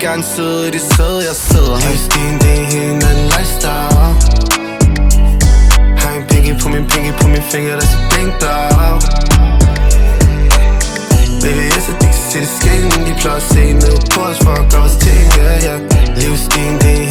gerne sidde i det sæde, jeg sidder. Livsstilen, det er helt en anden lifestyle. Har en pinky på min finger, der siger blink dog. Baby, jeg så de kan se det skængen. De plejer at se ned på os for at gøre os ting, yeah, yeah. Livsstilen, det er